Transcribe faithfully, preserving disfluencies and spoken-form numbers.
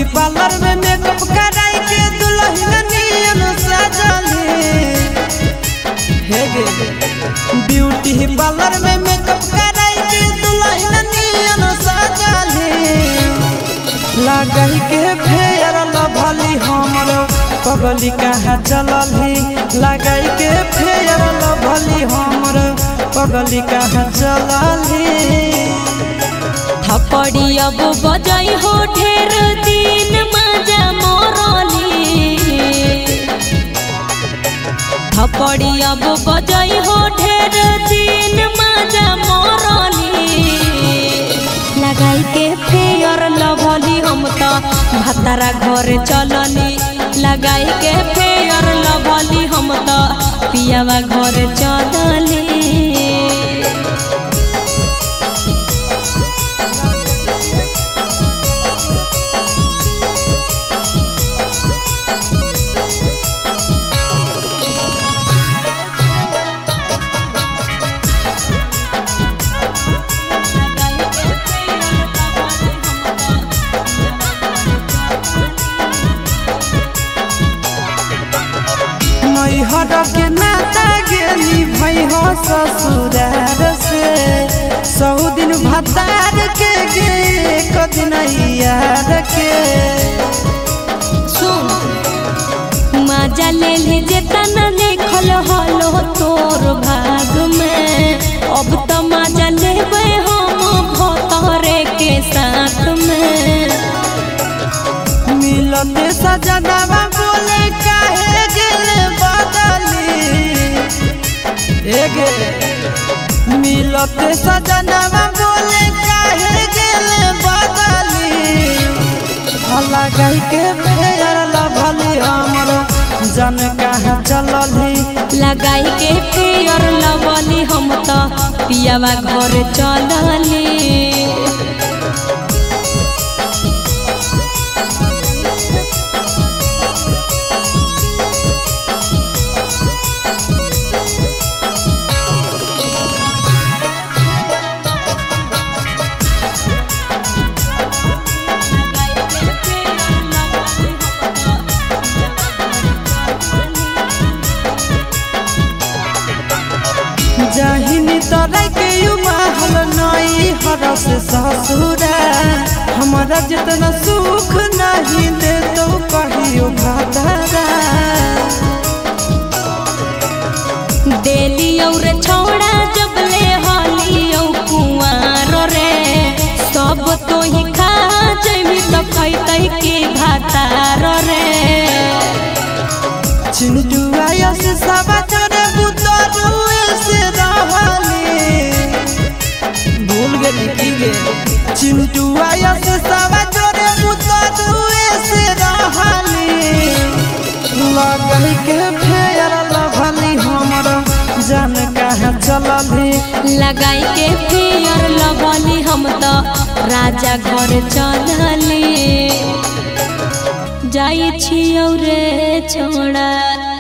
Parlour में makeup कराई के दुल्हन नियन सजली हे गे ब्यूटी पार्लर में मेकअप कराई के दुल्हन नियन सजली लगाई के फेयर लभली हमर पगली कहाँ चलली लगाई के फेयर लभली हमर पगली कहाँ चलली थपड़ी अब बजाई हो ढेर दिन मजा मोरली थपड़ी अब बजाई हो ढेर दिन मजा मोरली लगाई के फेयर लभली हम तो भतारा घर चलली लगाई के फेयर लभली हम तो पियावा घर चलली हर के नाता गेली भई हो ससुरार से सौ दिन भतार के गे एक दिन यार के सुन मजा ले ले जेतना लिखल हलो तोर भाग में अब तो मजा लेबे हम भतरे के साथ में मिलते सजनवा बोले काहे गेले एगे मिलते सजनवा बोले काहे गेले बदली लगाई के फेयर लभली हमर जन कहाँ चलली लगाई के फेयर लभली हम तो पियावा घर चलली जहिनी तोरा के महल नई हरस ससुरा हमारा जितना सुख नहीं दे तो कहियो भतारा देली और छोड़ा जब ले हली कुआर रे सब तो ही खा जमी तो खैतै के भातार रे चिंटू आया से सब तोरे बुतरू से रहली भूल गई की गे चिंटू आया से सब तोरे बुतरू से रहली लगाई के फेयर लभली हमर जन कहाँ चलली लगाई के फेयर लभली हम तो राजा घर चलली जाई छियौ रे छोड़ा।